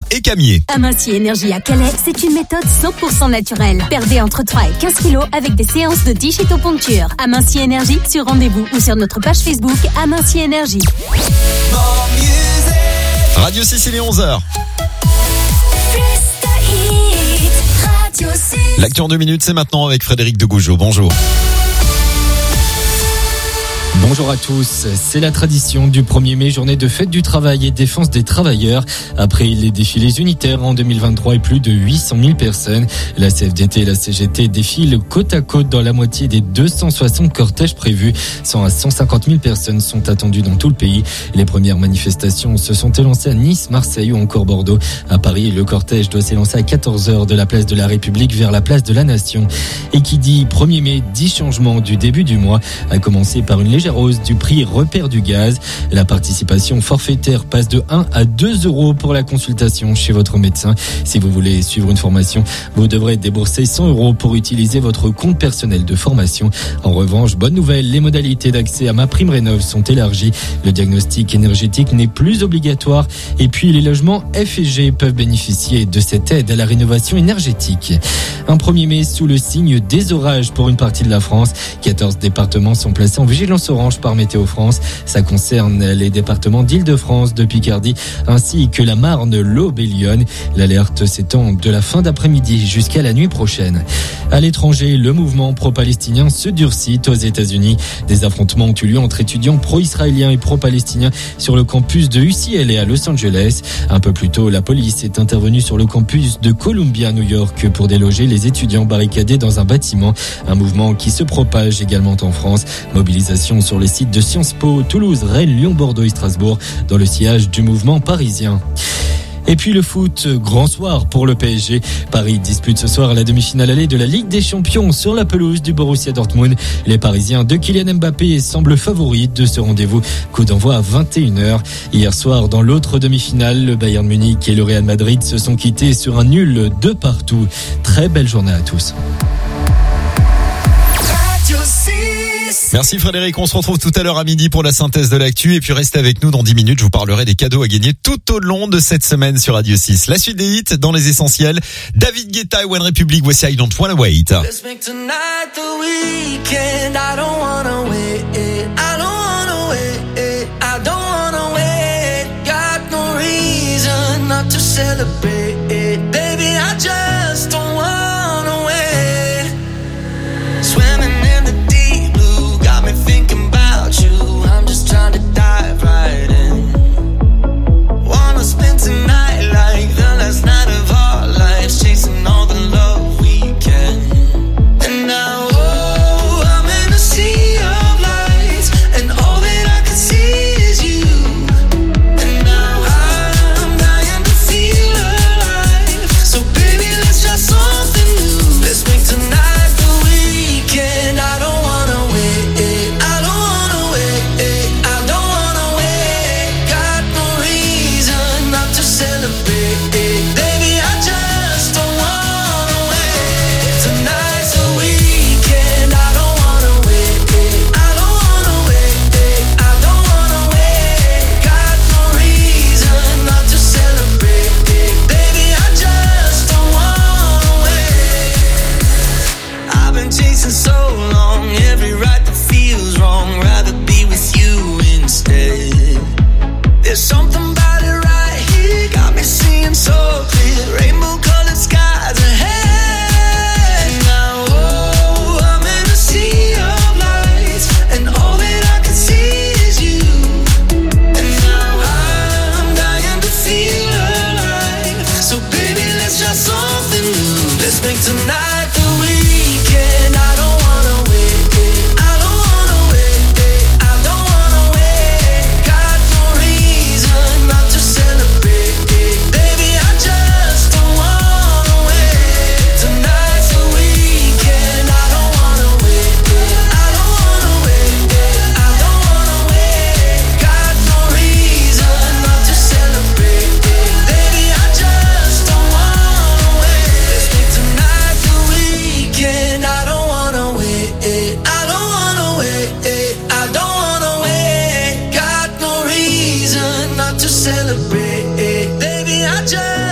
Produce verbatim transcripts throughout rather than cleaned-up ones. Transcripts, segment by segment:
et Camier. Aminci Énergie à Calais, c'est une méthode cent pour cent naturelle. Perdez entre trois et quinze kilos avec des séances de digiponcture. Aminci Énergie sur rendez-vous ou sur notre page Facebook Aminci Énergie. Radio six, il est onze heures. L'actu en deux minutes, c'est maintenant avec Frédéric de Gougeot. Bonjour. Bonjour à tous, c'est la tradition du premier mai, journée de fête du travail et défense des travailleurs. Après les défilés unitaires en deux mille vingt-trois et plus de huit cent mille personnes, la C F D T et la C G T défilent côte à côte dans la moitié des deux cent soixante cortèges prévus. cent à cent cinquante mille personnes sont attendues dans tout le pays. Les premières manifestations se sont élancées à Nice, Marseille ou encore Bordeaux. À Paris, le cortège doit s'élancer à quatorze heures de la place de la République vers la place de la Nation. Et qui dit premier mai, dit changement du début du mois, à commencer par une légère hausse du prix repère du gaz. La participation forfaitaire passe de un à deux euros pour la consultation chez votre médecin. Si vous voulez suivre une formation, vous devrez débourser cent euros pour utiliser votre compte personnel de formation. En revanche, bonne nouvelle, les modalités d'accès à MaPrimeRénov' sont élargies. Le diagnostic énergétique n'est plus obligatoire et puis les logements F et G peuvent bénéficier de cette aide à la rénovation énergétique. Un premier mai sous le signe des orages pour une partie de la France. quatorze départements sont placés en vigilance orange par Météo France. Ça concerne les départements d'Île-de-France, de Picardie, ainsi que la Marne, l'Aube et Lyon. L'alerte s'étend de la fin d'après-midi jusqu'à la nuit prochaine. À l'étranger, le mouvement pro-palestinien se durcit aux États-Unis. Des affrontements ont eu lieu entre étudiants pro-israéliens et pro-palestiniens sur le campus de U C L A à Los Angeles. Un peu plus tôt, la police est intervenue sur le campus de Columbia, New York, pour déloger les étudiants barricadés dans un bâtiment. Un mouvement qui se propage également en France. Mobilisation sur les sites de Sciences Po, Toulouse, Rennes, Lyon, Bordeaux et Strasbourg, dans le sillage du mouvement parisien. Et puis le foot, grand soir pour le P S G. Paris dispute ce soir la demi-finale allée de la Ligue des Champions sur la pelouse du Borussia Dortmund. Les Parisiens de Kylian Mbappé semblent favoris de ce rendez-vous. Coup d'envoi à vingt et une heures. Hier soir, dans l'autre demi-finale, le Bayern Munich et le Real Madrid se sont quittés sur un nul de partout. Très belle journée à tous. Merci Frédéric, on se retrouve tout à l'heure à midi pour la synthèse de l'actu et puis restez avec nous dans dix minutes, je vous parlerai des cadeaux à gagner tout au long de cette semaine sur Radio six. La suite des hits dans les essentiels, David Guetta et One Republic, voici I Don't Wanna Wait. Let's make tonight the weekend, I don't wanna wait, I don't wanna wait, I don't wanna wait, got no reason not to celebrate, baby I just don't wanna wait, swimming in the deep blue, got me thinking about you, I'm just trying to dive right in, wanna spend tonight like the last night of our lives, chasing all the love we can, and now oh, I'm in a sea of lights, and all that I can see is you, and now I'm dying to feel alive.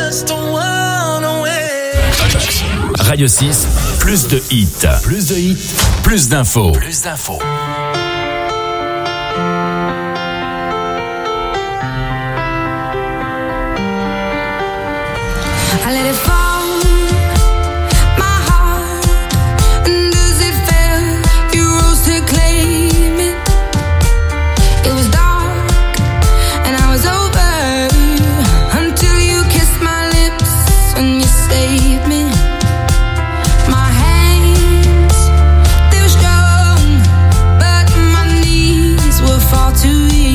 just don't wanna wait. Radio six, plus de hits. Plus de hits, plus d'infos. Plus d'infos. I let it fall, my heart, and as it fell, you rose to claim it. It was dark, and I was over, until you kissed my lips and you saved me. My hands, they were strong, but my knees were far too weak.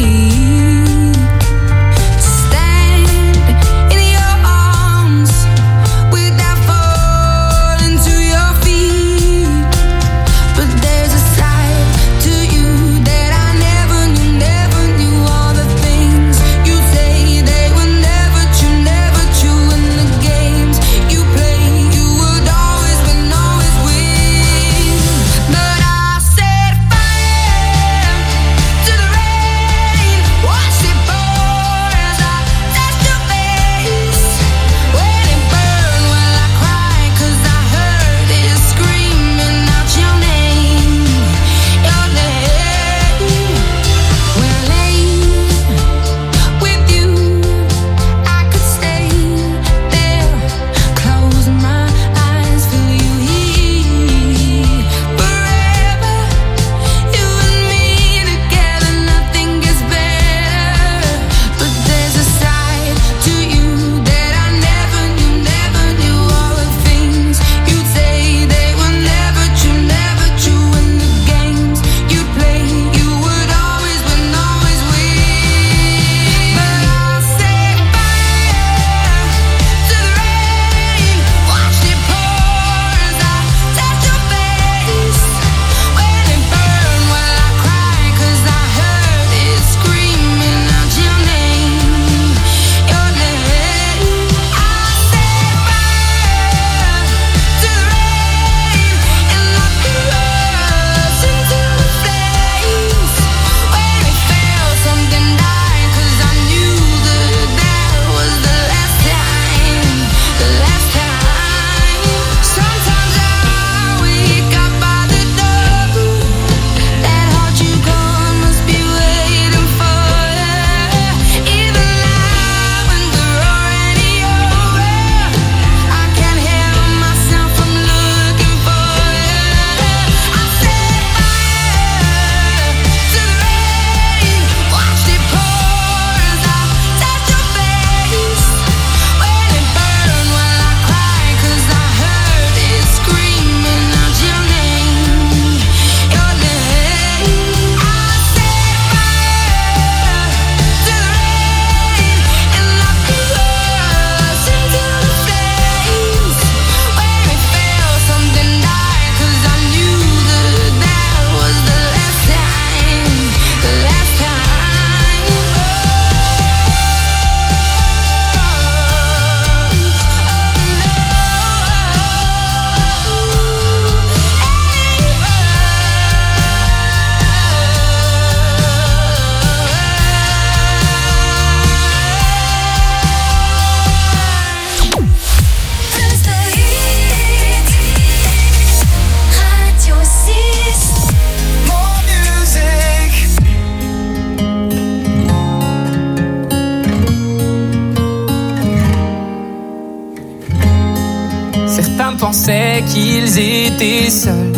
pensaient qu'ils étaient seuls,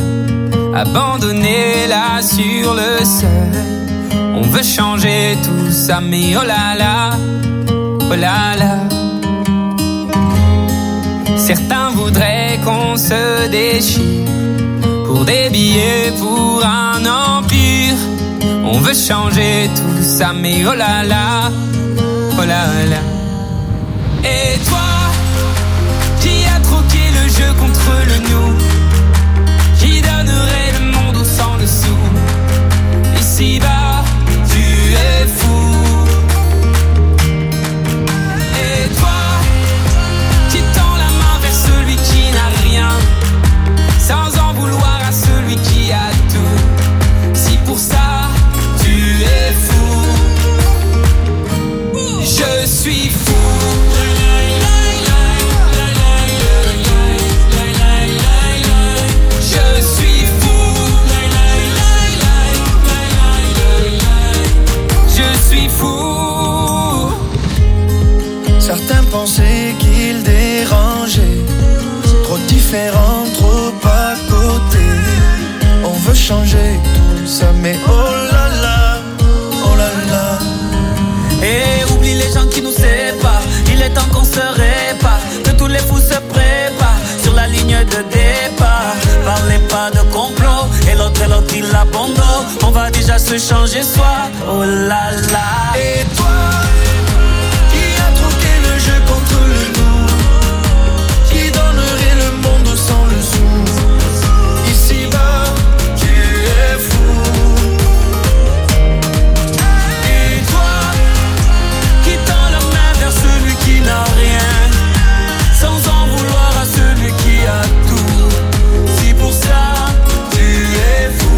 abandonnés là sur le sol. On veut changer tout ça, mais oh là là, oh là là. Certains voudraient qu'on se déchire pour des billets, pour un empire. On veut changer tout ça, mais oh là là, oh là là. Et toi, qui a troqué le jeu contre le nous, qui donnerait le monde au sang dessous. Ici-bas, tu es fou. Et toi, qui tend la main vers celui qui n'a rien, sans en vouloir à celui qui a tout. Si pour ça, tu es fou, je suis fou. pensé qu'il dérangeait. Trop différent, trop à côté. On veut changer tout ça, mais oh là là, oh là là. Et oublie les gens qui nous séparent. Il est temps qu'on se répare, que tous les fous se préparent sur la ligne de départ. Parlez pas de complot, et l'autre et l'autre il abandonne. On va déjà se changer soi, oh là là. Et toi, qui a troqué le jeu contre le nous, qui donnerait le monde sans le sou. Ici-bas, tu es fou. Et toi, qui tend la main vers celui qui n'a rien, sans en vouloir à celui qui a tout. Si pour ça, tu es fou.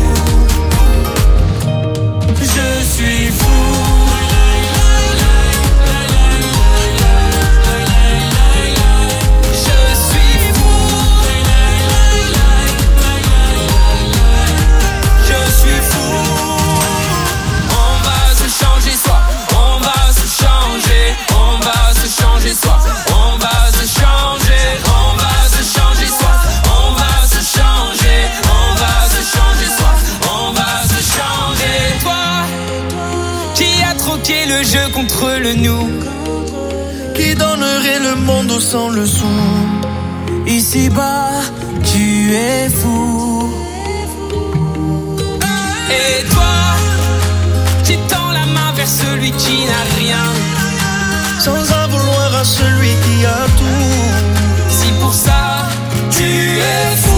Je suis fou. Le jeu contre le nous, qui donnerait le monde sans le sou. Ici-bas, tu es fou. Et toi, qui tends la main vers celui qui n'a rien, sans en vouloir à celui qui a tout. Si pour ça, tu es fou.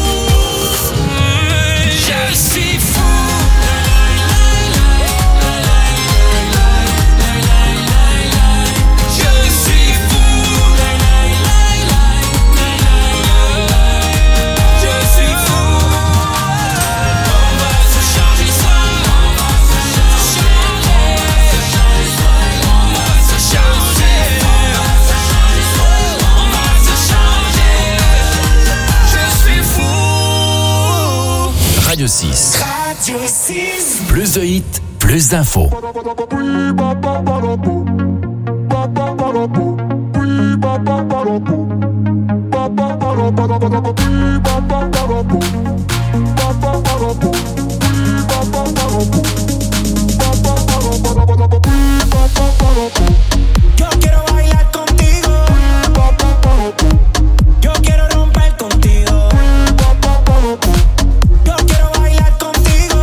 Je suis fou. Radio six. Radio six. Plus de hits, plus d'infos. Yo quiero bailar contigo. Yo quiero romper contigo. Yo quiero bailar contigo.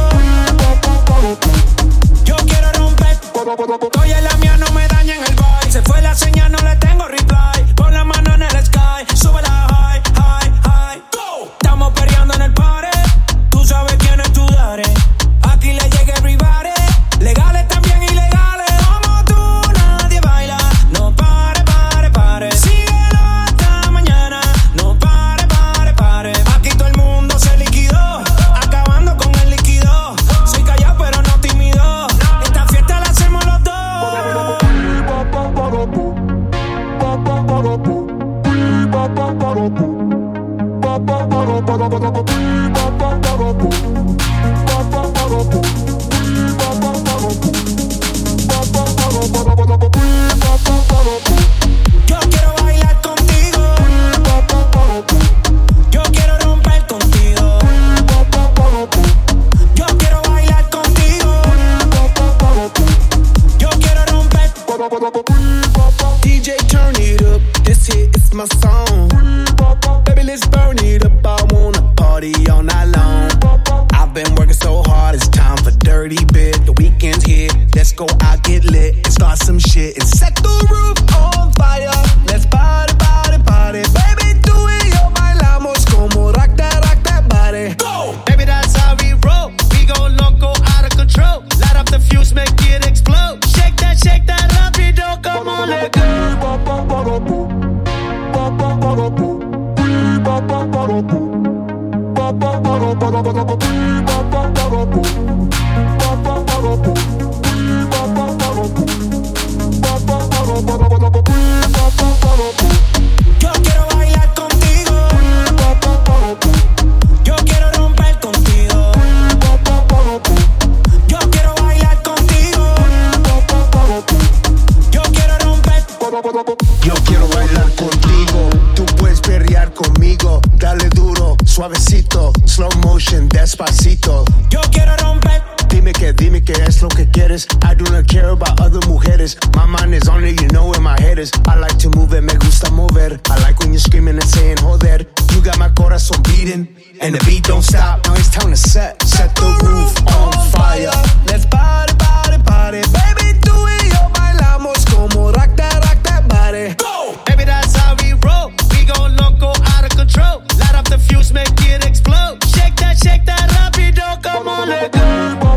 Yo quiero romper. Oye, la mía no me daña en el vibe. Se fue la señal, no le tengo reply. Pon la mano en el sky. Sube la high, high, high. Go. Estamos perreando en el party. Tú sabes quién es tu daddy. Aquí le llega everybody. Legales también ilegales. Como tú nadie baila. No pare, pare, pare. Síguelo hasta mañana. No pare, pare, pare. Aquí todo el mundo se liquidó. Acabando con el líquido. Soy callado pero no tímido. Esta fiesta la hacemos los dos. Yo quiero bailar contigo. Yo quiero romper contigo. Yo quiero bailar contigo. Yo quiero romper. D J turn it up, this hit is my song. Baby let's burn it up, I wanna party all night long. I've been working so hard, it's time for dirty bit. The weekend's here, let's go out, get lit and start some shit and set the roof on fire. Let's party, party, party. Baby tú y yo bailamos como rock that, rock that body. Go! Baby that's how we roll, we go loco, out of control. Light up the fuse, make it explode. Shake that, shake that rapido, come on, let go. Yo quiero bailar contigo. Yo quiero romper contigo. Yo quiero bailar contigo. Yo quiero romper. Yo quiero despacito. Yo quiero romper. Dime que, dime que es lo que quieres. I do not care about other mujeres. My mind is on it, you know where my head is. I like to move it, me gusta mover. I like when you're screaming and saying, joder. You got my corazón beating, and the beat don't stop. Now it's time to set, set the roof on fire. Let's party, party, party. Baby, tú y yo bailamos como rock that, rock that body. Go! Baby, that's how we roll. We go loco, out of control. Light up the fuse, make it explode. Shake that, shake that rapido, come on, let go.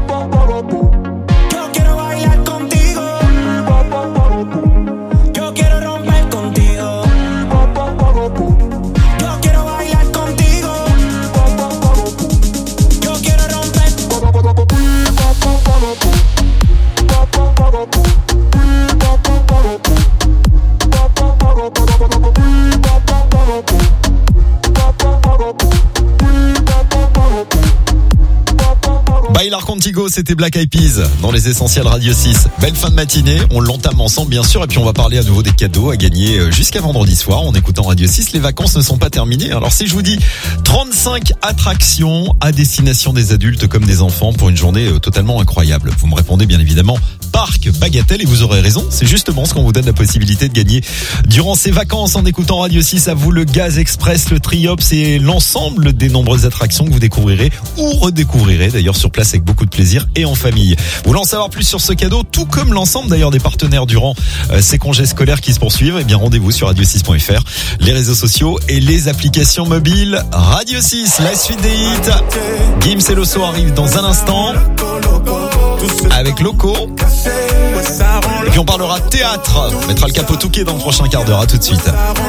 Yo quiero bailar contigo. Yo quiero romper contigo. Yo quiero bailar contigo. Yo quiero romper. Bailar Contigo, c'était Black Eyed Peas dans les Essentiels Radio six. Belle fin de matinée, on l'entame ensemble bien sûr et puis on va parler à nouveau des cadeaux à gagner jusqu'à vendredi soir en écoutant Radio six. Les vacances ne sont pas terminées. Alors si je vous dis trente-cinq attractions à destination des adultes comme des enfants pour une journée totalement incroyable, vous me répondez bien évidemment Parc Bagatelle et vous aurez raison. C'est justement ce qu'on vous donne la possibilité de gagner durant ces vacances en écoutant Radio six. À vous le Gaz Express, le Triops et l'ensemble des nombreuses attractions que vous découvrirez ou redécouvrirez d'ailleurs sur place avec beaucoup de plaisir et en famille. Vous voulez en savoir plus sur ce cadeau, tout comme l'ensemble d'ailleurs des partenaires durant euh, ces congés scolaires qui se poursuivent, eh bien rendez-vous sur radio six point f r, les réseaux sociaux et les applications mobiles Radio six. La suite des hits. Gims et Loso arrivent dans un instant avec Loco. Et puis on parlera théâtre. On mettra le capot Touquet dans le prochain quart d'heure. À tout de suite.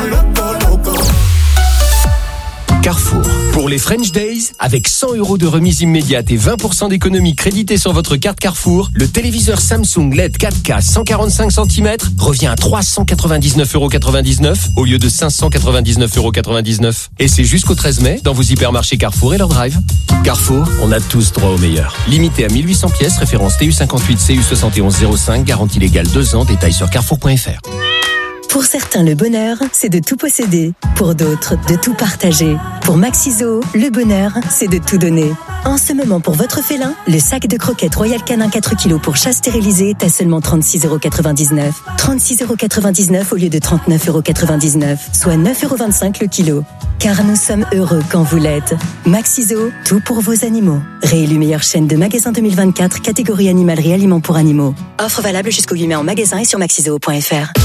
Carrefour. Pour les French Days, avec cent euros de remise immédiate et vingt pour cent d'économie créditée sur votre carte Carrefour, le téléviseur Samsung L E D quatre K cent quarante-cinq centimètres revient à trois cent quatre-vingt-dix-neuf euros quatre-vingt-dix-neuf au lieu de cinq cent quatre-vingt-dix-neuf euros quatre-vingt-dix-neuf. Et c'est jusqu'au treize mai dans vos hypermarchés Carrefour et leur drive. Carrefour, on a tous droit au meilleur. Limité à mille huit cents pièces, référence T U cinquante-huit C U soixante et onze zéro cinq, garantie légale deux ans, détail sur carrefour point f r. Pour certains, le bonheur, c'est de tout posséder. Pour d'autres, de tout partager. Pour Maxiso, le bonheur, c'est de tout donner. En ce moment, pour votre félin, le sac de croquettes Royal Canin quatre kilos pour chat stérilisé est à seulement trente-six euros quatre-vingt-dix-neuf. trente-six euros quatre-vingt-dix-neuf au lieu de trente-neuf euros quatre-vingt-dix-neuf, soit neuf euros vingt-cinq le kilo. Car nous sommes heureux quand vous l'êtes. Maxiso, tout pour vos animaux. Réélu meilleure chaîne de magasins deux mille vingt-quatre, catégorie animalerie aliments pour animaux. Offre valable jusqu'au huit mai en magasin et sur maxiso point f r.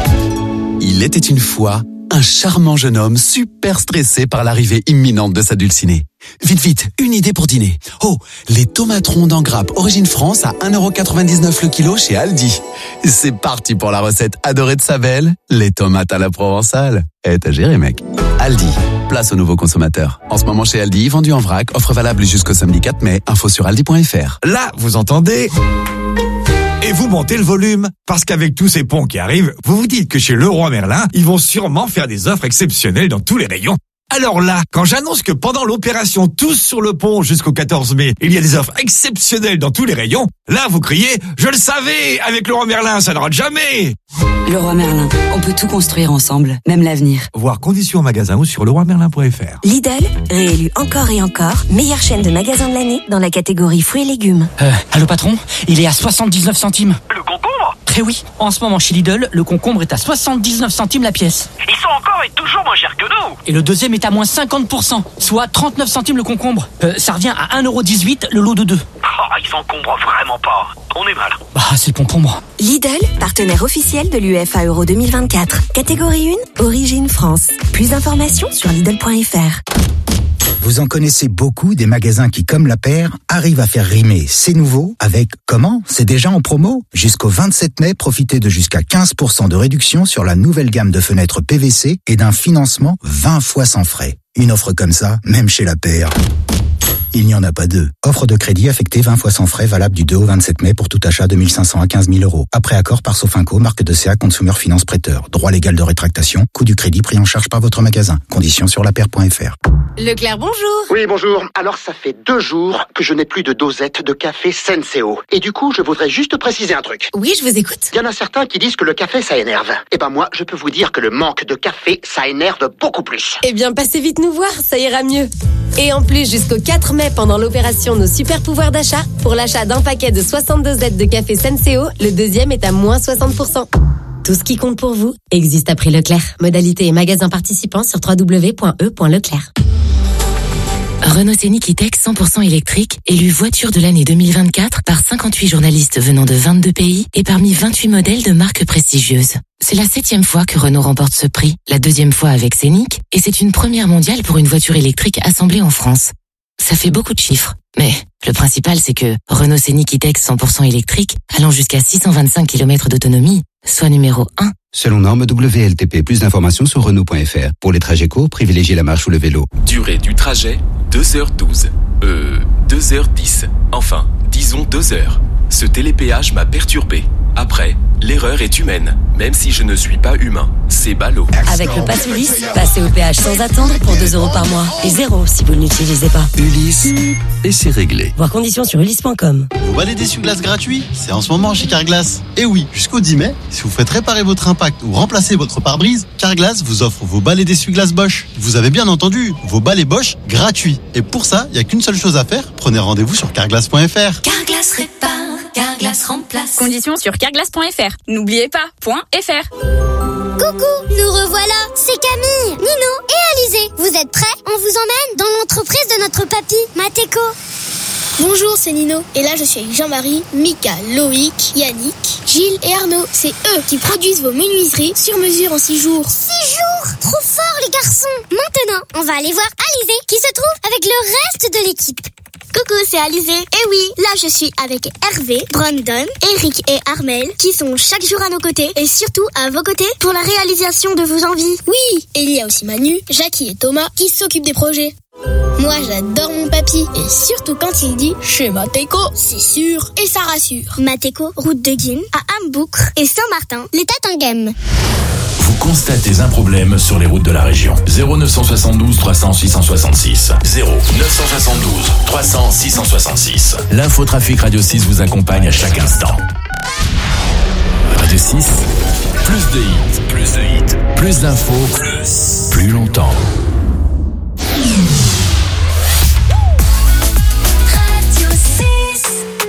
Il était une fois un charmant jeune homme super stressé par l'arrivée imminente de sa dulcinée. Vite, vite, une idée pour dîner. Oh, les tomates rondes en grappe origine France à un euro quatre-vingt-dix-neuf le kilo chez Aldi. C'est parti pour la recette adorée de sa belle, les tomates à la provençale. Eh, t'as géré, mec. Aldi, place aux nouveaux consommateurs. En ce moment chez Aldi, vendu en vrac, offre valable jusqu'au samedi quatre mai, info sur aldi point f r. Là, vous entendez ? Et vous montez le volume, parce qu'avec tous ces ponts qui arrivent, vous vous dites que chez Leroy Merlin, ils vont sûrement faire des offres exceptionnelles dans tous les rayons. Alors là, quand j'annonce que pendant l'opération Tous sur le pont jusqu'au quatorze mai, il y a des offres exceptionnelles dans tous les rayons, là vous criez « Je le savais, avec Leroy Merlin, ça ne rate jamais !» Leroy Merlin, on peut tout construire ensemble, même l'avenir. Voir conditions en magasin ou sur leroy merlin point f r. Lidl, réélu encore et encore, meilleure chaîne de magasins de l'année dans la catégorie fruits et légumes. Euh, allô patron, il est à soixante-dix-neuf centimes. Le concombre ? Eh oui, en ce moment chez Lidl, le concombre est à soixante-dix-neuf centimes la pièce. Ils sont encore et toujours moins chers que nous. Et le deuxième est à moins cinquante pour cent, soit trente-neuf centimes le concombre. Euh, ça revient à un euro dix-huit le lot de deux. Oh, ils s'encombrent vraiment pas. On est mal. Bah, c'est le concombre. Lidl, partenaire officiel de l'U E F A Euro deux mille vingt-quatre. Catégorie un, origine France. Plus d'informations sur lidl point f r. Vous en connaissez beaucoup des magasins qui, comme la paire, arrivent à faire rimer c'est nouveau avec comment ? C'est déjà en promo ? Jusqu'au vingt-sept mai, profitez de jusqu'à quinze pour cent de réduction sur la nouvelle gamme de fenêtres P V C et d'un financement vingt fois sans frais. Une offre comme ça, même chez la paire, il n'y en a pas deux. Offre de crédit affectée vingt fois sans frais, valable du deux au vingt-sept mai pour tout achat de mille cinq cents à quinze mille euros. Après accord par Sofinco, marque de C A Consumer Finance Prêteur. Droit légal de rétractation, coût du crédit pris en charge par votre magasin. Conditions sur la paire point f r. Leclerc, bonjour. Oui, bonjour. Alors, ça fait deux jours que je n'ai plus de dosette de café Senseo. Et du coup, je voudrais juste préciser un truc. Oui, je vous écoute. Il y en a certains qui disent que le café, ça énerve. Eh ben moi, je peux vous dire que le manque de café, ça énerve beaucoup plus. Eh bien, passez vite nous voir, ça ira mieux. Et en plus, jusqu'au quatre mai, pendant l'opération Nos Super Pouvoirs d'achat, pour l'achat d'un paquet de soixante-deux dosettes de café Senseo, le deuxième est à moins soixante pour cent. Tout ce qui compte pour vous existe à prix Leclerc. Modalité et magasin participants sur w w w point e point leclerc. Renault Scénic E-Tech cent pour cent électrique, élu voiture de l'année deux mille vingt-quatre par cinquante-huit journalistes venant de vingt-deux pays et parmi vingt-huit modèles de marques prestigieuses. C'est la septième fois que Renault remporte ce prix, la deuxième fois avec Scénic, et c'est une première mondiale pour une voiture électrique assemblée en France. Ça fait beaucoup de chiffres, mais le principal c'est que Renault Scénic E-Tech cent pour cent électrique, allant jusqu'à six cent vingt-cinq kilomètres d'autonomie, soit numéro un. Selon norme W L T P, plus d'informations sur Renault point F R. Pour les trajets courts, privilégiez la marche ou le vélo. Durée du trajet, deux heures douze. Euh, deux heures dix. Enfin, disons deux heures. Ce télépéage m'a perturbé. Après, l'erreur est humaine, même si je ne suis pas humain. C'est ballot. Avec le pass Ulysse, passez au péage sans attendre pour deux euros par mois. Et zéro si vous ne l'utilisez pas. Ulysse, et c'est réglé. Voir conditions sur ulysse point com. Vous balais d'essuie-glace gratuit, c'est en ce moment chez Carglass. Et oui, jusqu'au dix mai, si vous faites réparer votre impact ou remplacer votre pare-brise, Carglass vous offre vos balais d'essuie-glace Bosch. Vous avez bien entendu, vos balais Bosch gratuits. Et pour ça, il n'y a qu'une seule chose à faire, prenez rendez-vous sur carglass point f r. Carglass répare, Carglass remplace. Conditions sur carglass point f r. N'oubliez pas, .fr. Coucou, nous revoilà, c'est Camille, Nino et Alizé. Vous êtes prêts? On vous emmène dans l'entreprise de notre papy, Mateko. Bonjour, c'est Nino. Et là, je suis avec Jean-Marie, Mika, Loïc, Yannick, Gilles et Arnaud. C'est eux qui produisent vos menuiseries sur mesure en six jours. Six jours? Trop fort, les garçons. Maintenant, on va aller voir Alizé qui se trouve avec le reste de l'équipe. Coucou, c'est Alizé. Et oui, là je suis avec Hervé, Brandon, Eric et Armel qui sont chaque jour à nos côtés et surtout à vos côtés pour la réalisation de vos envies. Oui, et il y a aussi Manu, Jackie et Thomas qui s'occupent des projets. Moi j'adore mon papy et surtout quand il dit chez Mateko, c'est sûr et ça rassure. Mateko, route de Guine, à Amboucre et Saint-Martin, les Tatinghem. Vous constatez un problème sur les routes de la région. zéro neuf cent soixante-douze trois cents six cent soixante-six. zéro neuf cent soixante-douze trois cents six cent soixante-six. L'infotrafic Radio six vous accompagne à chaque instant. Radio six, plus de hits, plus de hits, plus d'infos, plus, plus longtemps. Radio six.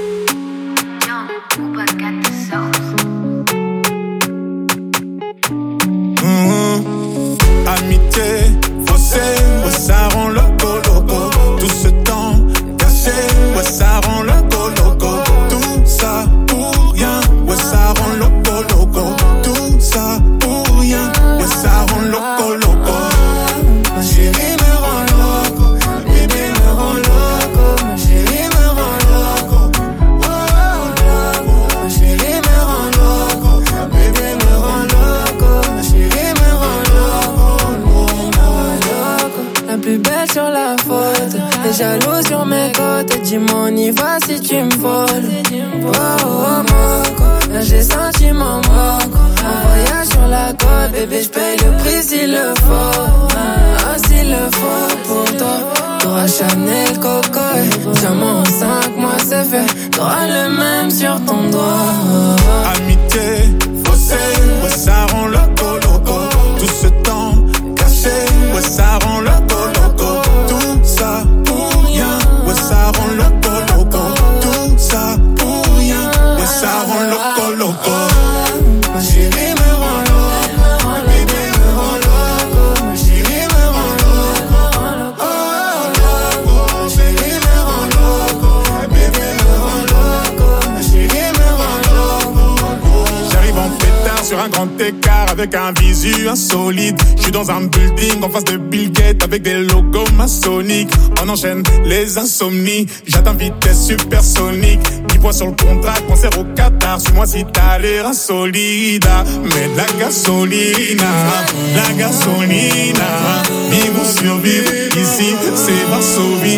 Mmh. Amitié, faussée, ouais, ça rend loco, loco. Tout ce temps caché, ouais, ça rend loco, loco. Tout ça pour rien, ouais, ça rend loco, loco. Tout ça pour rien, ouais, ça rend loco, loco. Ma chérie me rend loco, bébé me rend loco. Ma chérie me rend loco, oh, loco. Ma chérie me rend loco, bébé me rend loco. Ma chérie me rend loco, me rend loco. La plus belle sur la photo, les jaloux sur mes côtes. Dis-moi on y va si tu me voles. Oh oh moco, là j'ai senti mon moco. Un voyage sur la côte, bébé j'paye le prix s'il le faut. Ah s'il le faut pour toi. T'auras Chanel, Coco, diamant en cinq mois c'est fait. T'auras le même sur ton doigt. Amitié, faussée, ouais ça rend loco, loco. Tout ce temps caché, ouais ça rend loco, loco. Tout ça pour rien, ouais ça rend loco, loco. Tout ça pour rien, ouais ça rend loco, loco. Ma chérie me rend loco, bébé me rend loco. Ma chérie me rend loco, oh loco. Ma chérie me rend loco, bébé me rend loco. Ma chérie me rend loco. J'arrive en pétard sur un grand écart avec un visu insolite. Je suis dans un building en face de Bill Gates avec des logos maçonniques. On enchaîne les insomnies, j'atteins vitesse supersonique. dix points sur le contrat, concert au Qatar. Suis-moi si t'as l'air insolide. Mais de la gasolina, la gasolina. Vivre ou survivre, ici c'est Varsovie.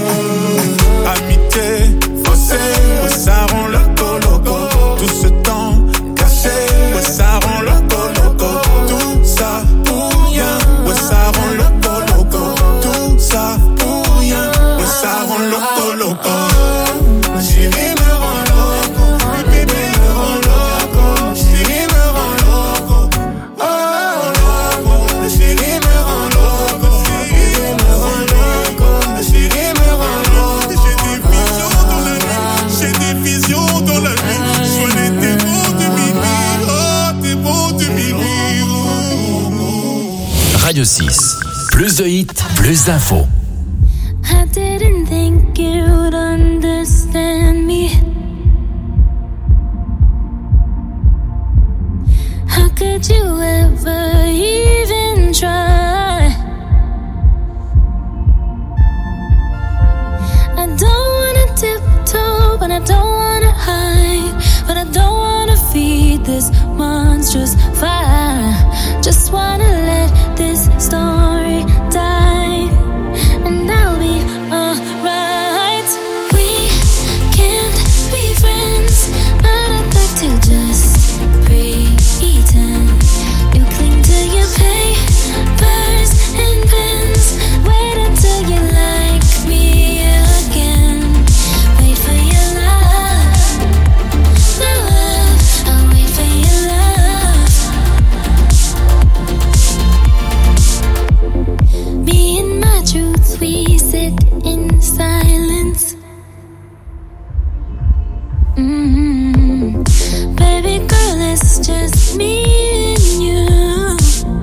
Amitié, faussée, ouais, ça rend loco, loco. Tout ce temps caché, ouais ça rend loco, loco. Tout ça pour rien, ouais ça rend loco, loco. Tout ça pour rien, ouais ça rend loco, loco. Ma chérie me rend loco, bébé me rend loco. Ma chérie me rend loco, oh loco. Ma chérie me rend loco, bébé me rend loco. Ma chérie Radio six. Plus de hits, plus d'infos. I didn't think you'd understand me. How could you ever even try? I don't wanna tiptoe, but I don't wanna hide. But I don't wanna feed this monstrous fire. Just wanna let this story die, and I'll be alright. We can't be friends, but I'd like to just pretend. You cling to your papers and pens. Wait until you like me again. Wait for your love, love. I'll wait for your love. Me and my truth, we sit in silence. Mm-hmm. Baby girl, it's just me and you.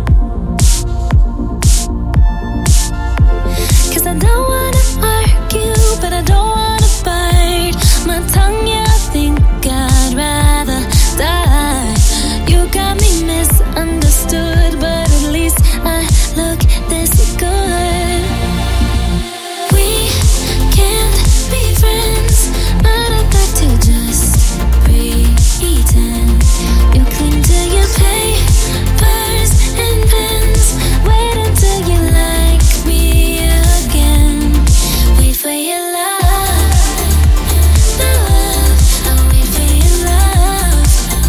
'Cause I don't wanna argue, but I don't wanna bite my tongue. Yeah, I think I'd rather die. You got me misunderstood, but at least I look this good. We can't be friends, but I'd like to just pretend. You cling to your papers and pens. Wait until you like me again. Wait for your love, love. I'll wait for your love.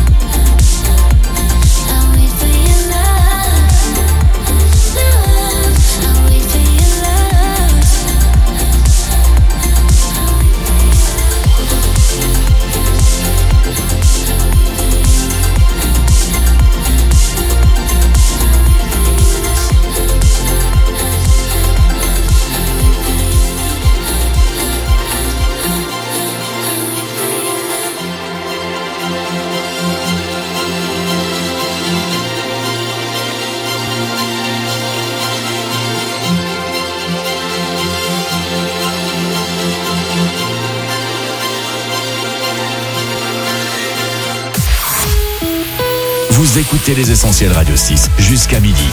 I'll wait for your love, love. I'll wait for your love. Vous écoutez les Essentiels Radio six jusqu'à midi.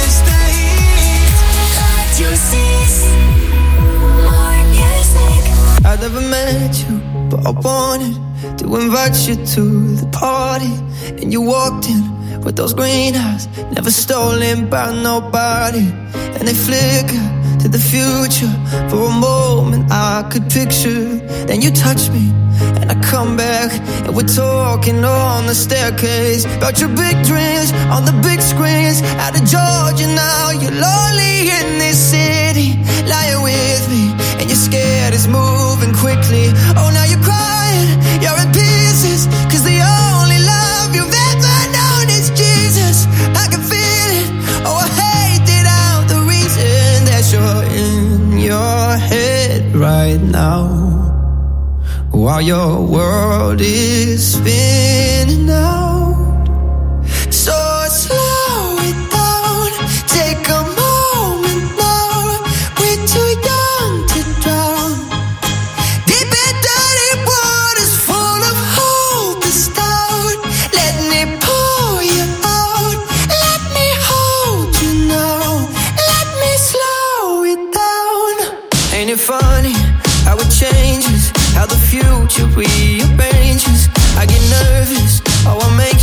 I never met you, but I wanted to invite you to the party. And you walked in with those green eyes, never stolen by nobody. And they flicker to the future. For a moment I could picture. Then you touch me and I come back, and we're talking on the staircase about your big dreams on the big screens. Out of Georgia now, you're lonely in this city, lying with me, and you're scared it's moving quickly. Oh, now you're crying, you're in pieces, 'cause the only love you've ever known is Jesus. I can feel it, oh, I hate it out, the reason that you're in your head right now, while your world is spinning out. So slow it down, take a moment now. We're too young to drown, deep in dirty waters full of hope is down. Let me pour you out, let me hold you now, let me slow it down. Ain't it funny how it changes, how the future rearranges? I get nervous, oh I make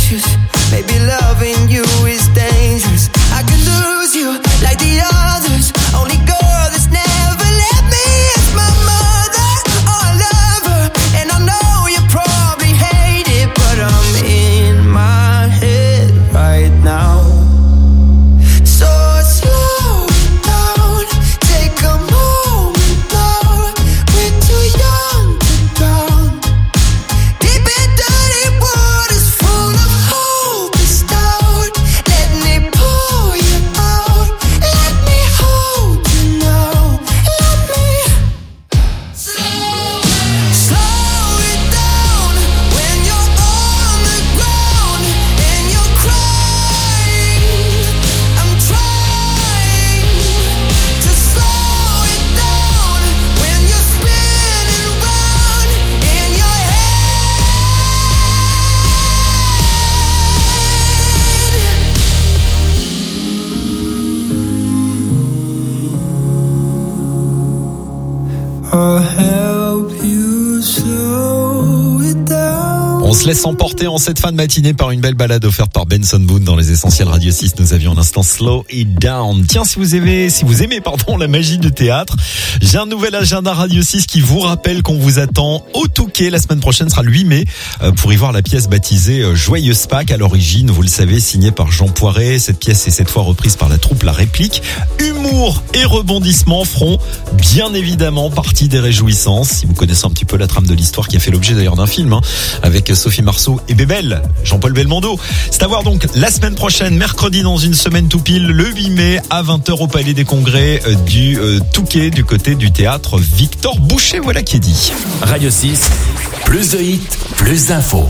I'll help you slow it down. On se laisse emporter en cette fin de matinée par une belle balade offerte par Benson Boone dans les Essentiels Radio six. Nous avions un instant Slow It Down. Tiens, si vous aimez, si vous aimez, pardon, la magie du théâtre, j'ai un nouvel agenda Radio six qui vous rappelle qu'on vous attend au Touquet. La semaine prochaine sera le huit mai pour y voir la pièce baptisée Joyeuse Pâques. À l'origine, vous le savez, signée par Jean Poiret. Cette pièce est cette fois reprise par la troupe La Réplique. Humour et rebondissements feront bien évidemment partie des réjouissances. Si vous connaissez un petit peu la trame de l'histoire qui a fait l'objet d'ailleurs d'un film, hein, avec Sophie Marceau et Bébel, Jean-Paul Belmondo. C'est à voir donc la semaine prochaine, mercredi dans une semaine tout pile, le huit mai à vingt heures au Palais des Congrès euh, du euh, Touquet, du côté du théâtre Victor Boucher. Voilà qui est dit. Radio six, plus de hits, plus d'infos.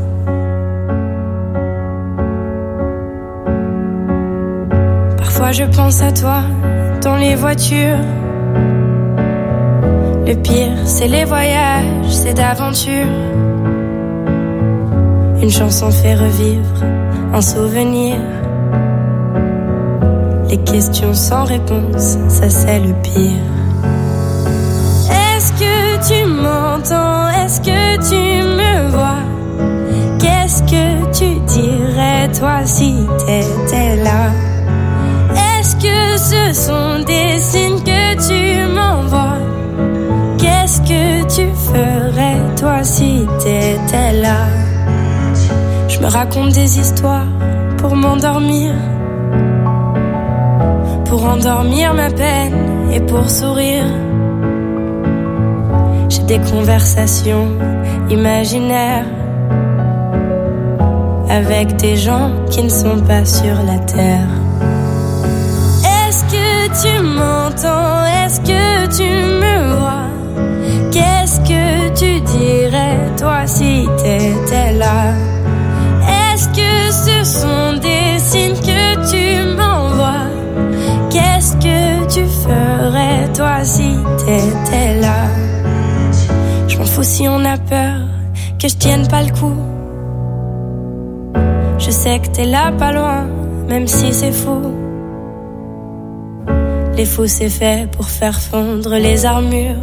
Parfois je pense à toi dans les voitures. Le pire, c'est les voyages, c'est d'aventure. Une chanson fait revivre un souvenir. Les questions sans réponse, ça c'est le pire. Est-ce que tu m'entends? Est-ce que tu me vois? Qu'est-ce que tu dirais toi si t'étais là? Est-ce que ce sont des signes que tu m'envoies? Qu'est-ce que tu ferais toi si t'étais là? Je me raconte des histoires pour m'endormir, pour endormir ma peine et pour sourire. J'ai des conversations imaginaires avec des gens qui ne sont pas sur la terre. Est-ce que tu m'entends? Est-ce que tu me vois? Qu'est-ce que tu dirais toi si t'étais là? Est-ce que ce sont des signes que tu m'envoies? Qu'est-ce que tu ferais toi si t'étais là? Je m'en fous si on a peur que je tienne pas le coup. Je sais que t'es là pas loin, même si c'est fou. Les fous c'est fait pour faire fondre les armures,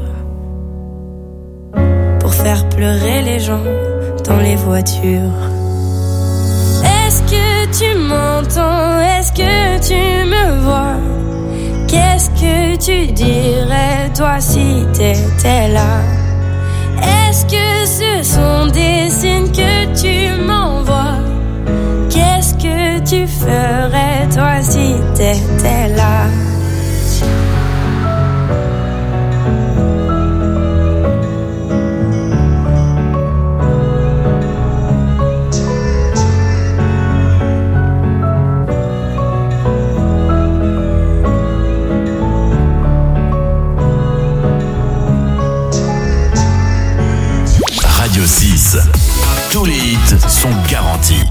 pour faire pleurer les gens dans les voitures. Est-ce que tu m'entends? Est-ce que tu me vois? Qu'est-ce que tu dirais toi si t'étais là? Est-ce que ce sont des signes que tu m'envoies? Qu'est-ce que tu ferais toi si t'étais là? Radio six. Tous les hits sont garantis.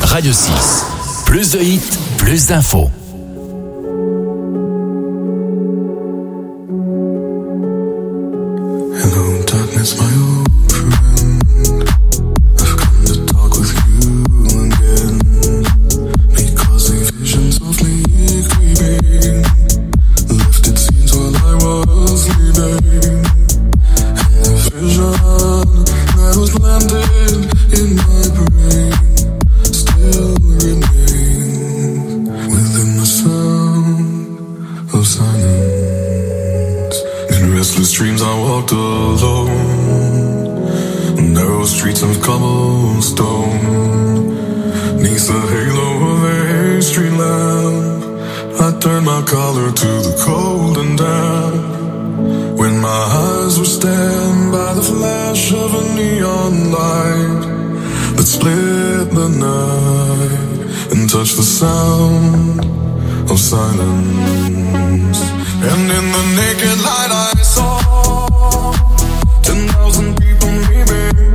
Radio six. Plus de hits, plus d'infos. Hello, darkness, my old friend. I've come to talk with you again. Because a vision softly creeping left its scenes while I was sleeping. And the vision that was landed in my brain still remains within the sound of silence. In restless dreams I walked alone, narrow streets of cobblestone. Neath the halo of a street lamp, I turned my collar to the cold and damp. When my eyes were stabbed by the flash of a neon light that split the night and touched the sound of silence. And in the naked light I saw ten thousand people maybe,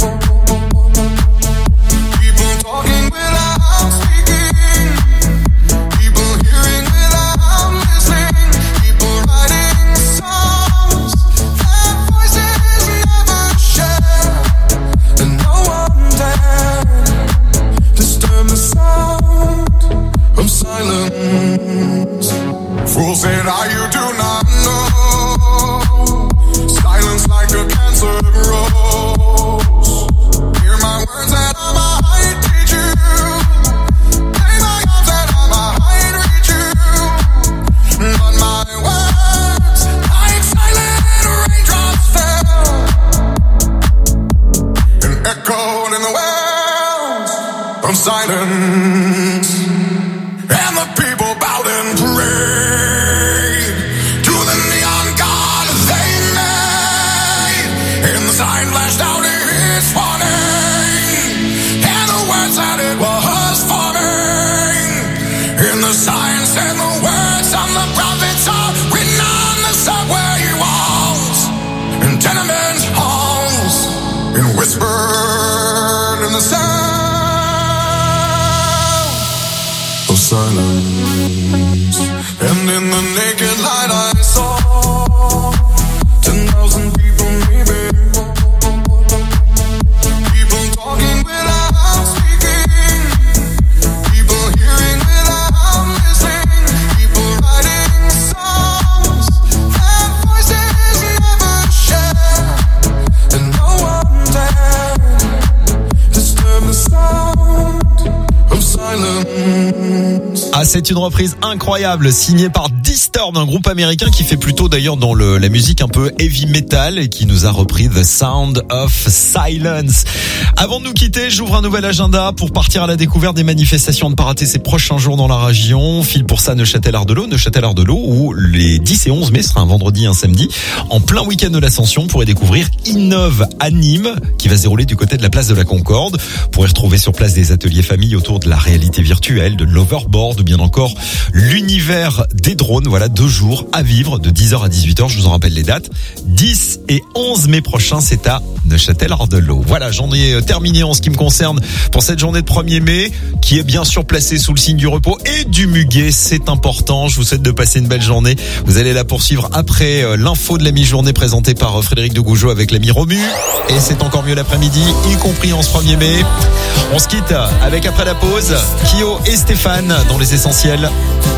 people talking without speaking, people hearing without listening, people writing songs that voices never share, and no one dared disturb the sound of silence. Fools said, "Are you do not know? Silence like a cancer grows. Hear my words that I might teach you. Lay my arms that I might reach you. But my words, like silent raindrops, fell and echoed in the wells of silence. And the people bowed and prayed to the neon god they made. And the sign flashed out its warning, and the words that it was forming. And the sign said the words of the prophets are written on the subway walls and tenement halls, and whispered in the sound of silence. And in the naked light I saw ten thousand people maybe, people talking without speaking, people hearing without listening, people writing songs that voices never share, and no one dared disturb the sound of silence. Ah, c'est une reprise incroyable signée par Disturbed, un groupe américain qui fait plutôt d'ailleurs dans le, la musique un peu heavy metal et qui nous a repris The Sound of Silence. Avant de nous quitter, j'ouvre un nouvel agenda pour partir à la découverte des manifestations, ne pas rater ces prochains jours dans la région. File pour ça Neuchâtel-Ardelot, Neuchâtel-Ardelot où les dix et onze mai, ce sera un vendredi et un samedi, en plein week-end de l'Ascension, vous pourrez découvrir Innove à Nîmes qui va se dérouler du côté de la place de la Concorde. Vous pourrez retrouver sur place des ateliers famille autour de la réalité virtuelle, de l'overboard ou bien encore l'univers des drones. Voilà, deux jours à vivre de dix heures à dix-huit heures. Je vous en rappelle les dates. dix et onze mai prochain, c'est à Neuchâtel-Ardelot. Voilà, j'en ai terminé en ce qui me concerne pour cette journée de premier mai qui est bien sûr placée sous le signe du repos et du muguet. C'est important. Je vous souhaite de passer une belle journée. Vous allez la poursuivre après l'info de la mi-journée présentée par Frédéric de Gougeot avec l'ami Romu. Et c'est encore mieux l'après-midi, y compris en ce premier mai. On se quitte avec après la pause Kyo et Stéphane dans les essentiels.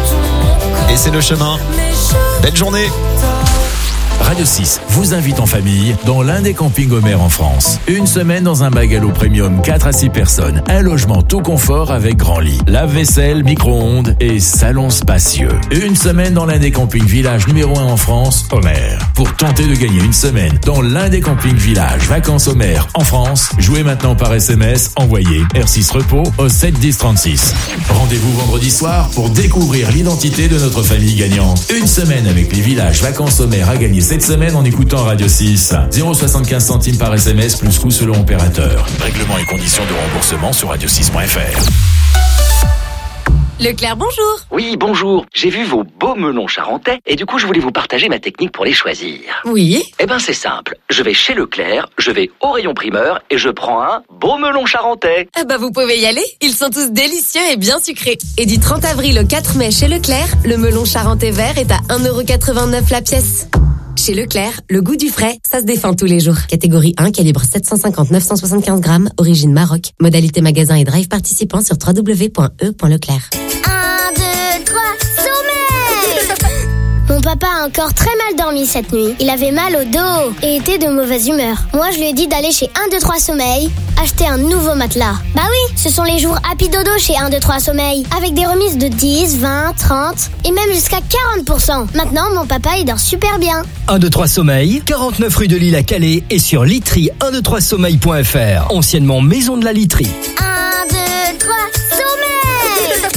Et c'est le chemin. Belle journée. Radio six vous invite en famille dans l'un des campings Homer en France. Une semaine dans un bungalow premium quatre à six personnes. Un logement tout confort avec grand lit, lave-vaisselle, micro-ondes et salon spacieux. Une semaine dans l'un des campings village numéro un en France, Homer. Pour tenter de gagner une semaine dans l'un des campings village vacances Homer en France, jouez maintenant par S M S, envoyez R six Repos au sept dix trente-six. Rendez-vous vendredi soir pour découvrir l'identité de notre famille gagnante. Une semaine avec les villages vacances Homer à gagner cette semaine en écoutant Radio six. zéro soixante-quinze centimes par S M S plus coût selon opérateur. Règlement et conditions de remboursement sur radio six point f r. Leclerc, bonjour. Oui, bonjour. J'ai vu vos beaux melons charentais et du coup, je voulais vous partager ma technique pour les choisir. Oui. Eh ben, c'est simple. Je vais chez Leclerc, je vais au rayon primeur et je prends un beau melon charentais. Ah bah vous pouvez y aller, ils sont tous délicieux et bien sucrés. Et du trente avril au quatre mai chez Leclerc, le melon charentais vert est à un euro quatre-vingt-neuf la pièce. Chez Leclerc, le goût du frais, ça se défend tous les jours. Catégorie un, calibre sept cent cinquante neuf cent soixante-quinze grammes, origine Maroc. Modalité magasin et drive participant sur w w w point e point leclerc. un, deux, trois, sommeil! Mon papa a encore très mal dormi cette nuit. Il avait mal au dos et était de mauvaise humeur. Moi, je lui ai dit d'aller chez un, deux, trois sommeil, acheter un nouveau matelas. Bah oui, ce sont les jours Happy Dodo chez un, deux, trois sommeil, avec des remises de dix, vingt, trente et même jusqu'à quarante pour cent. Maintenant, mon papa, il dort super bien. un, deux, trois sommeil, quarante-neuf rue de Lille à Calais et sur literie un, deux, trois sommeil point f r, anciennement maison de la literie. un, deux, trois,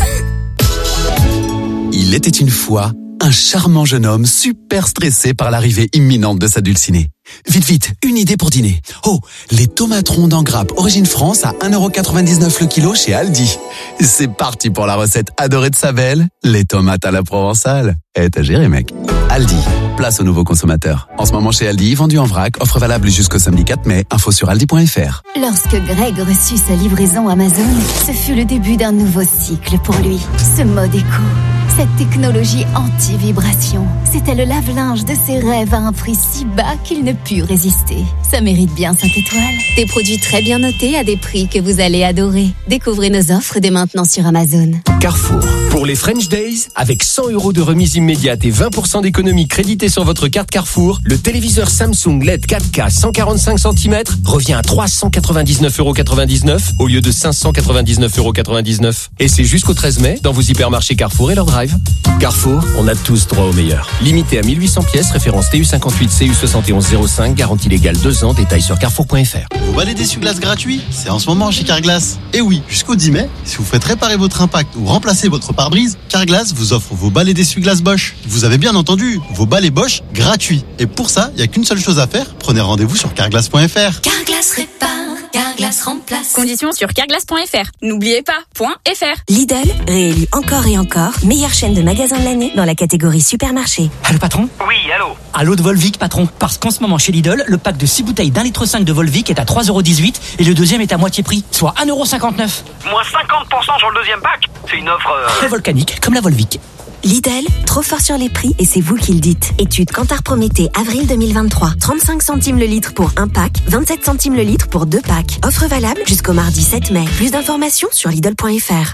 sommeil! Il était une fois un charmant jeune homme super stressé par l'arrivée imminente de sa dulcinée. Vite, vite, une idée pour dîner. Oh, les tomates rondes en grappe origine France à un euro quatre-vingt-dix-neuf le kilo chez Aldi. C'est parti pour la recette adorée de sa belle, les tomates à la provençale. Eh, t'as géré, mec. Aldi, place aux nouveaux consommateurs. En ce moment chez Aldi, vendu en vrac, offre valable jusqu'au samedi quatre mai, info sur aldi point f r. Lorsque Greg reçut sa livraison Amazon, ce fut le début d'un nouveau cycle pour lui. Ce mode éco, cette technologie anti-vibration, c'était le lave-linge de ses rêves à un prix si bas qu'il ne put résister. Ça mérite bien cinq étoiles. Des produits très bien notés à des prix que vous allez adorer. Découvrez nos offres dès maintenant sur Amazon. Carrefour. Pour les French Days, avec cent euros de remise immédiate et vingt pour cent d'économie créditée sur votre carte Carrefour, le téléviseur Samsung L E D quatre K cent quarante-cinq centimètres revient à trois cent quatre-vingt-dix-neuf euros quatre-vingt-dix-neuf au lieu de cinq cent quatre-vingt-dix-neuf euros quatre-vingt-dix-neuf. Et c'est jusqu'au treize mai dans vos hypermarchés Carrefour et leur drive. Carrefour, on a tous droit au meilleur. Limité à mille huit cents pièces, référence T U cinquante-huit C U soixante et onze zéro cinq, garantie légale deux ans, détail sur carrefour point f r. Vos balais d'essuie-glace gratuits, c'est en ce moment chez Carglass. Et oui, jusqu'au dix mai, si vous faites réparer votre impact ou remplacer votre pare-brise, Carglass vous offre vos balais d'essuie-glace Bosch. Vous avez bien entendu, vos balais Bosch gratuits. Et pour ça, il n'y a qu'une seule chose à faire, prenez rendez-vous sur carglass point f r. Carglass répare, Carglass remplace. Conditions sur carglass point f r. N'oubliez pas, .fr. Lidl, réélu encore et encore, meilleure chaîne de magasins de l'année dans la catégorie supermarché. Allô patron? Oui, allô. Allô de Volvic patron. Parce qu'en ce moment chez Lidl, le pack de six bouteilles d'un litre cinq de Volvic est à trois euros dix-huit et le deuxième est à moitié prix, soit un euro cinquante-neuf. Moins cinquante pour cent sur le deuxième pack. C'est une offre... Euh... Très volcanique, comme la Volvic. Lidl, trop fort sur les prix et c'est vous qui le dites. Étude Kantar Prométhée, avril deux mille vingt-trois. trente-cinq centimes le litre pour un pack, vingt-sept centimes le litre pour deux packs. Offre valable jusqu'au mardi sept mai. Plus d'informations sur lidl point f r.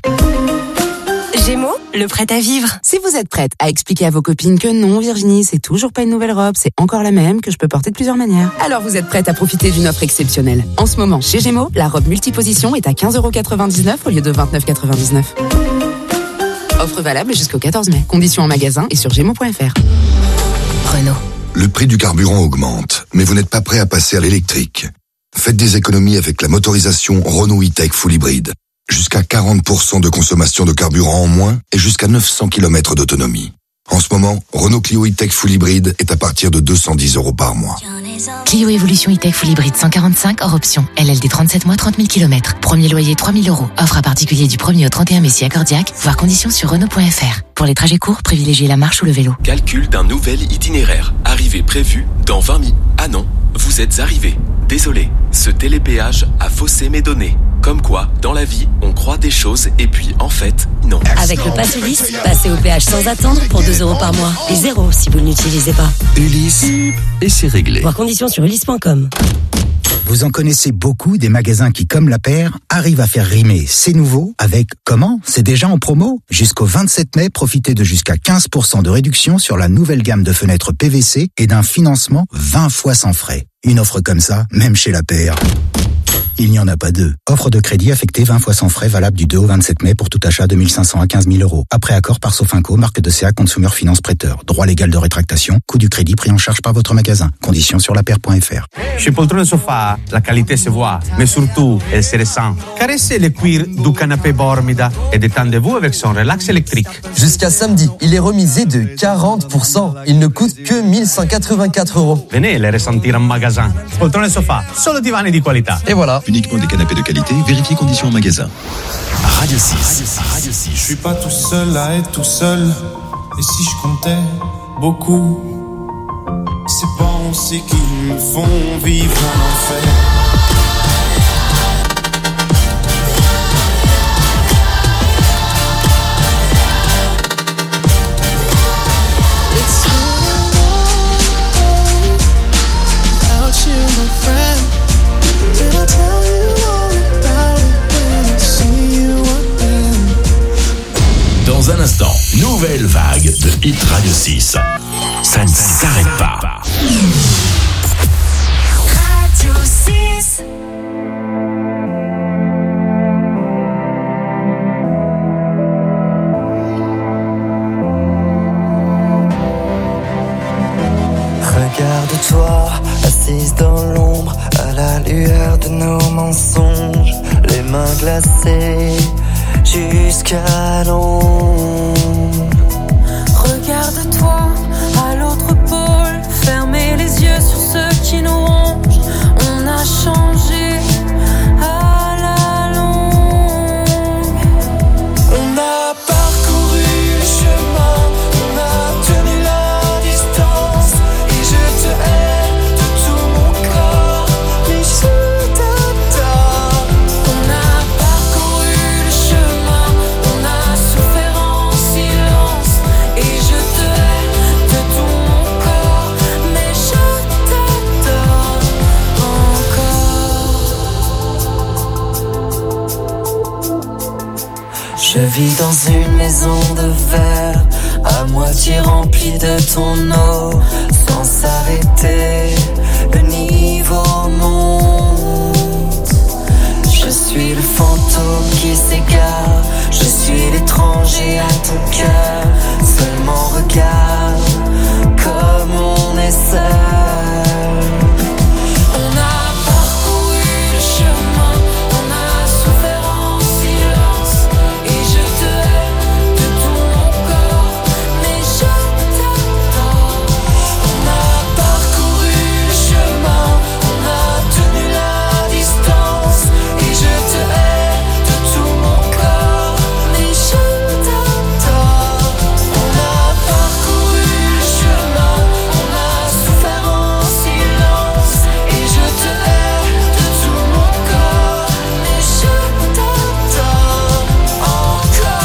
Gémeaux, le prêt à vivre. Si vous êtes prête à expliquer à vos copines que non, Virginie, c'est toujours pas une nouvelle robe, c'est encore la même, que je peux porter de plusieurs manières, alors vous êtes prête à profiter d'une offre exceptionnelle. En ce moment, chez Gémeaux, la robe multiposition est à quinze euros quatre-vingt-dix-neuf au lieu de vingt-neuf euros quatre-vingt-dix-neuf. Offre valable jusqu'au quatorze mai. Conditions en magasin et sur gémeaux point f r. Renault. Le prix du carburant augmente, mais vous n'êtes pas prêt à passer à l'électrique. Faites des économies avec la motorisation Renault E-Tech Full Hybrid. Jusqu'à quarante pour cent de consommation de carburant en moins et jusqu'à neuf cents kilomètres d'autonomie. En ce moment, Renault Clio E-Tech Full Hybrid est à partir de deux cent dix euros par mois. Clio Evolution E-Tech Full Hybrid cent quarante-cinq hors option. L L D trente-sept mois, trente mille kilomètres. Premier loyer trois mille euros. Offre à particulier du premier au trente et un mai si accordiaque. Voir conditions sur Renault point f r. Pour les trajets courts, privilégiez la marche ou le vélo. Calcul d'un nouvel itinéraire. Arrivée prévue dans vingt minutes. Ah non, vous êtes arrivé. Désolé, ce télépéage a faussé mes données. Comme quoi, dans la vie, on croit des choses et puis en fait, non. Avec le Pass Ulysse, passez au péage sans attendre pour deux euros par mois. Et zéro si vous ne l'utilisez pas. Ulysse, et c'est réglé. Voir conditions sur ulysse point com. Vous en connaissez beaucoup des magasins qui, comme la paire, arrivent à faire rimer c'est nouveau avec comment? C'est déjà en promo? Jusqu'au vingt-sept mai, profitez de jusqu'à quinze pour cent de réduction sur la nouvelle gamme de fenêtres P V C et d'un financement vingt fois sans frais. Une offre comme ça, même chez la paire, il n'y en a pas deux. Offre de crédit affectée vingt fois sans frais valable du deux au vingt-sept mai pour tout achat de mille cinq cents à quinze mille euros. Après accord par Sofinco, marque de C A Consumer Finance Prêteur. Droit légal de rétractation, coût du crédit pris en charge par votre magasin. Conditions sur la paire point f r. Chez Poltrone Sofa, la qualité se voit, mais surtout, elle se ressent. Caressez le cuir du canapé Bormida et détendez-vous avec son relax électrique. Jusqu'à samedi, il est remisé de quarante pour cent. Il ne coûte que mille cent quatre-vingt-quatre euros. Venez les ressentir en magasin. Poltrone Sofa, solo divani di qualità. Et voilà. Uniquement des canapés de qualité, vérifiez conditions en magasin. Radio six. Radio six. Je suis pas tout seul à être tout seul. Et si je comptais beaucoup, ces pensées qui me font vivre en enfer. Dans un instant, nouvelle vague de Hit Radio six. Ça ne s'arrête pas. Radio six. Regarde-toi, assise dans l'ombre, à la lueur de nos mensonges, les mains glacées jusqu'à l'ombre. Regarde-toi à l'autre pôle, fermez les yeux sur ceux qui nous rongent. On a changé à la longue. On a parcouru le chemin, on a tenu la distance. Et je te hais de tout mon corps, mais je t'adore. On a parcouru le chemin, on a souffert en silence. Et je te hais de tout mon corps, mais je t'adore encore. Je vis dans une maison de verre, à moitié remplie de ton eau, sans s'arrêter, le niveau monte. Je suis le fantôme qui s'égare, je suis l'étranger à ton cœur. Seulement regarde comme on est seul. On a parcouru le chemin, on a souffert en silence. Et je te hais de tout mon corps, mais je t'adore. On a parcouru le chemin, on a tenu la distance. Et je te hais de tout mon corps, mais je t'adore. On a parcouru le chemin, on a souffert en silence. Et je te hais de tout mon corps, mais je t'adore encore,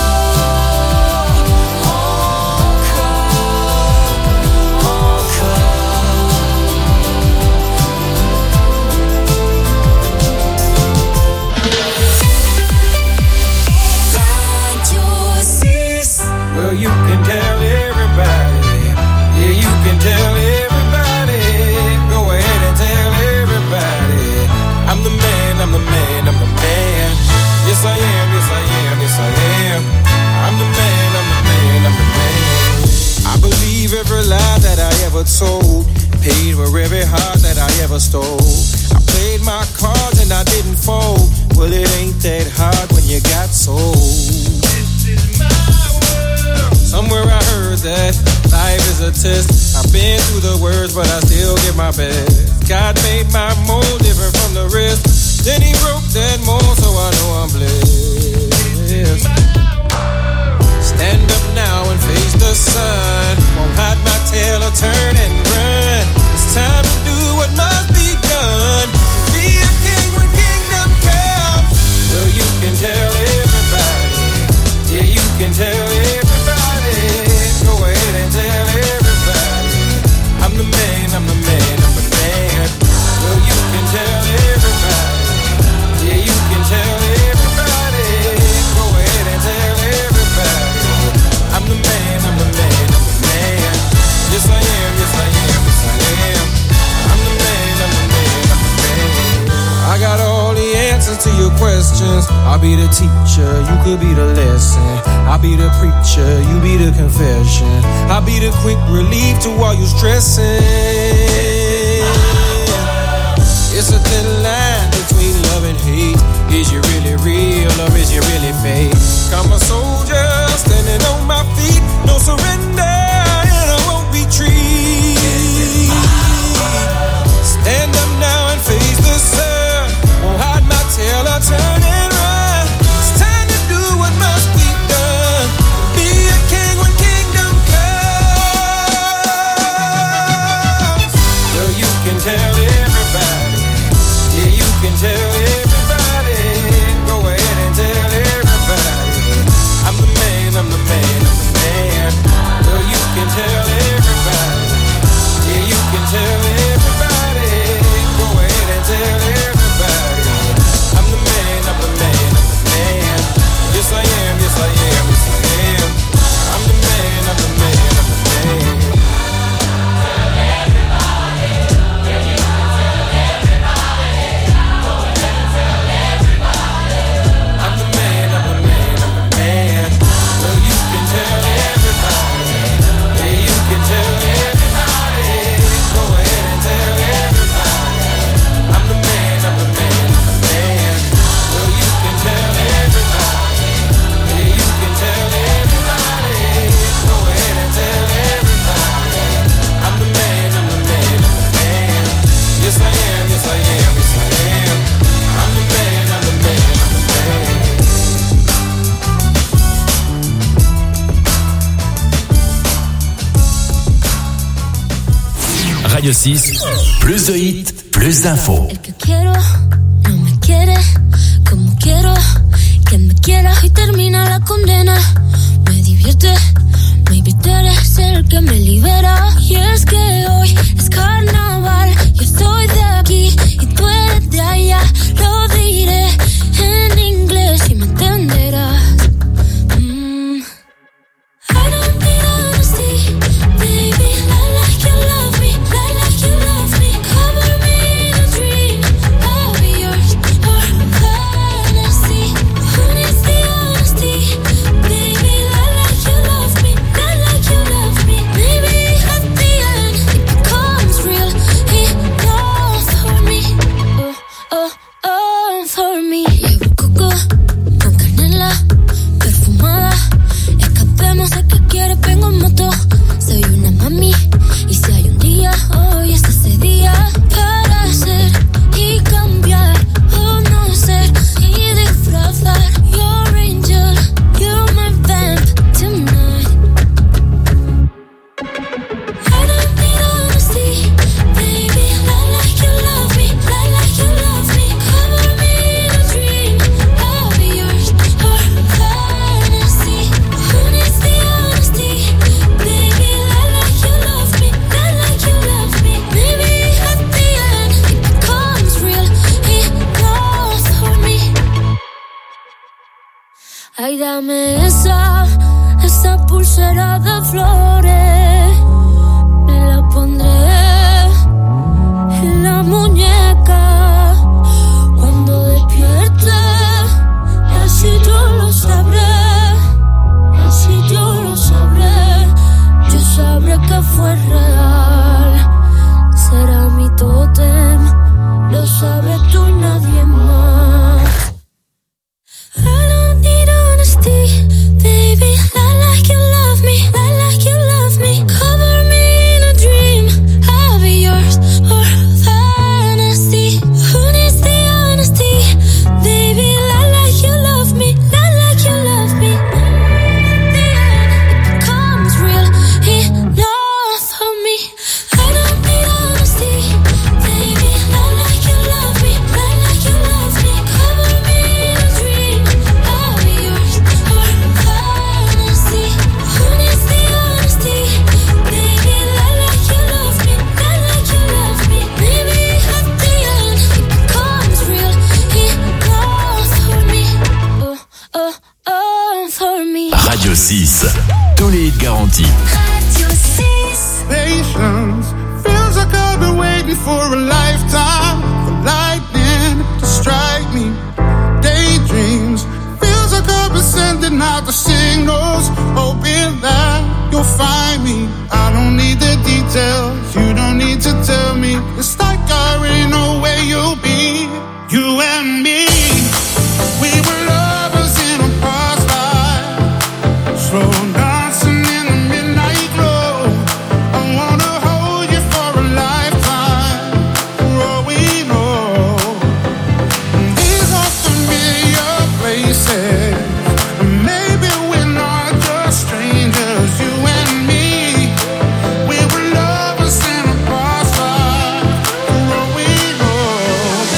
Radio six. Well, you can tell everybody. Yeah, you can tell everybody. Go ahead and tell everybody. I'm the man, I'm the man, I'm the man. Yes, I am, yes, I am, yes, I am. I'm the man, I'm the man, I'm the man. I believe every lie that I ever told. Paid for every heart that I ever stole. I played my cards and I didn't fold. Well, it ain't that hard when you got sold. Somewhere I heard that life is a test. I've been through the worst, but I still give my best. God made my mold different from the rest. Then he broke that mold, so I know I'm blessed. Stand up now and face the sun. Won't hide my tail or turn and run. It's time to do what must be done. Be a king when kingdom comes. Well, you can tell everybody. Yeah, you can tell everybody. Go ahead and tell everybody. I'm the man, I'm the man, I'm the man. Well, you can tell everybody. Yeah, you can tell everybody. Go ahead and tell everybody. I'm the man, I'm the man, I'm the man. Yes, I am, yes, I am, yes, I am. I'm the man, I'm the man, I'm the man. I got all the answers to your questions. I'll be the teacher, you could be the lesson. I'll be the preacher, you be the confession. I'll be the quick relief to all you stressing. It's a thin line between love and hate. Is you really real or is you really fake? I'm a soldier standing on my feet. No surrender and I won't retreat. Stand up now and face the sun. Won't Radio six, plus de hits, plus d'infos. El que quiero no me quiere como quiero que me quiera y termina la condena. Me divierte, maybe tú eres el que me libera. Y es que hoy es carnaval, yo estoy de aquí y tú eres de allá. Lo diré en inglés y me entenderás. Mm. I don't need honesty, baby. I like you love me, I like you love me. Cover me in a dream, I'll be yours for fantasy. Who needs the honesty, baby? I like you love me, I like you love me. Maybe at the end it becomes real enough for me. Oh, oh, oh, for me. Llevo coco con canela perfumada. Escapemos de que quieres, vengo en moto. Soy una mami y si hay un día, hoy es ese día para ser y cambiar o no ser y disfrazar. Your angel, you're my vamp tonight. I don't need honesty, baby. I like you love me, I like you love me. Cover me in a dream, I'll be yours for fantasy. Who needs the honesty, baby? I like you love me, I like you love me. Maybe at the end it becomes real enough for me. Ay, dame esa, esa pulsera de flores. Me la pondré en la muñeca cuando despierte. Así yo lo sabré, así yo lo sabré. Yo sabré que fue real. Será mi tótem, lo sabes tú y nadie más. I don't need honesty, baby. I like you love me, I like you love me. Cover me in a dream, I'll be yours for fantasy. Who needs the honesty, baby? I like you love me, I like you love me. At the end it becomes real enough for me. I don't need honesty, baby. I like you love me, I like you love me. Cover me in a dream, I'll be yours for fantasy. Who needs the honesty, baby? I like you love me, I like you love me. Maybe at the end it becomes real enough for me. Oh, oh, oh, for me. Radio six, tous les hits garantis. Radio six. Patience feels like I've been waiting for a lifetime for lightning to strike me. Daydreams feels like I've been sending out the signals, hoping that you'll find me. I don't need the details, you don't need to tell me. It's like I already know where you'll be. You and me, we were lovers in a past life, slow dancing in the midnight glow. I wanna hold you for a lifetime, for all we know. These are familiar places, maybe we're not just strangers. You and me, we were lovers in a past life, for all we know.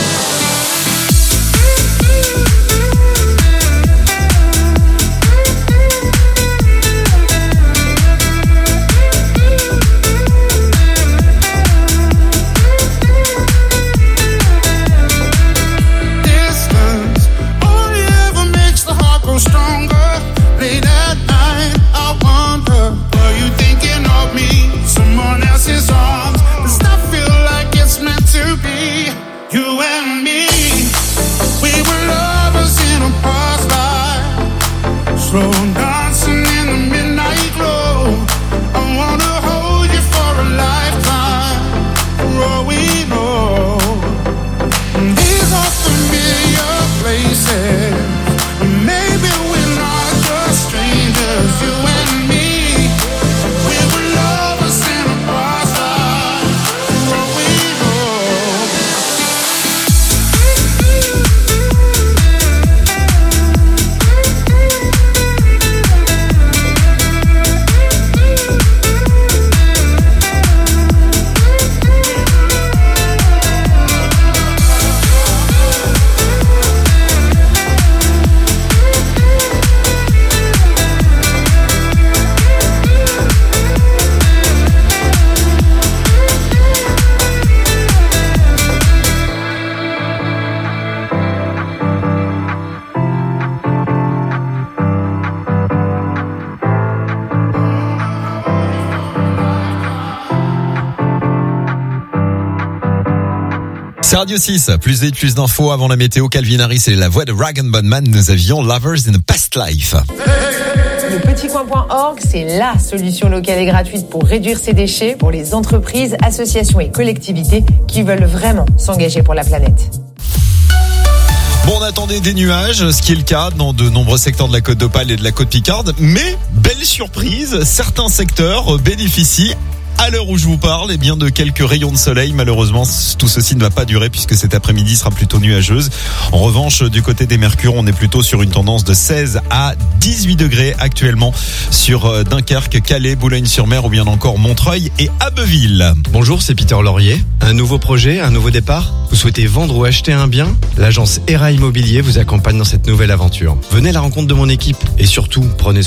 Distance only ever makes the heart grow stronger. Late at night, I wonder, are you thinking of me? Someone else's arms. Does that feel like it's meant to be? You and me, we were lovers in a past life, slow dancing in the midnight glow. I wanna hold you for a lifetime, for all we know. These are familiar places, maybe we're not just strangers. You and me, we were lovers in a past life, for all we know. Radio six, plus de plus d'infos avant la météo. Calvin Harris et la voix de Rag and Bone Man. Nous avions Lovers in a Past Life. Le petit coin point org, c'est la solution locale et gratuite pour réduire ses déchets pour les entreprises, associations et collectivités qui veulent vraiment s'engager pour la planète. Bon, on attendait des nuages, ce qui est le cas dans de nombreux secteurs de la Côte d'Opale et de la Côte Picarde. Mais, belle surprise, certains secteurs bénéficient, à l'heure où je vous parle, eh bien de quelques rayons de soleil. Malheureusement, tout ceci ne va pas durer puisque cet après-midi sera plutôt nuageuse. En revanche, du côté des mercures, on est plutôt sur une tendance de seize à dix-huit degrés actuellement sur Dunkerque, Calais, Boulogne-sur-Mer ou bien encore Montreuil et Abbeville. Bonjour, c'est Peter Laurier. Un nouveau projet, un nouveau départ. Vous souhaitez vendre ou acheter un bien? L'agence E R A Immobilier vous accompagne dans cette nouvelle aventure. Venez à la rencontre de mon équipe et surtout, prenez